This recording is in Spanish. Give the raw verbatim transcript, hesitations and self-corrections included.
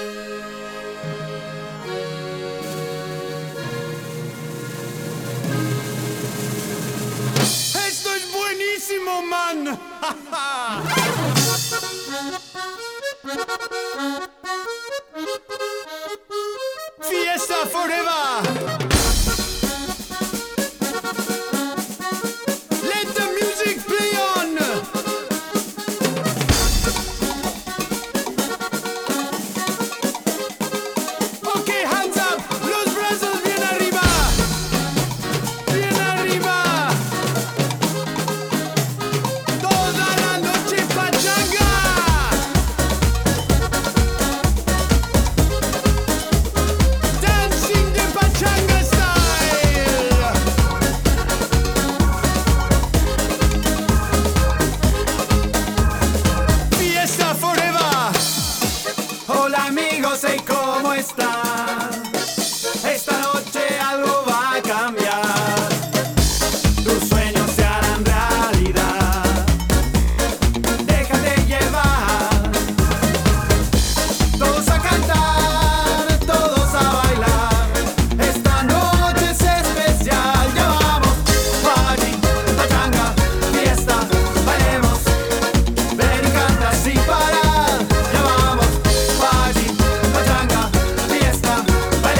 Esto es buenísimo, man. Fiesta forever. Let the music play on. Okay, hands up. Los brazos bien arriba. Bien arriba. Toda la noche pachanga. Dancing the pachanga style. Fiesta forever. Hola amigos, ¿y cómo están? Esta noche algo va a cambiar. Tus sueños se harán realidad. Déjate llevar. Todos a cantar, todos a bailar. Esta noche es especial. Ya vamos, party, pachanga, fiesta, bailemos. Ven y canta sin parar. Ya vamos, party, pachanga, fiesta, bailemos.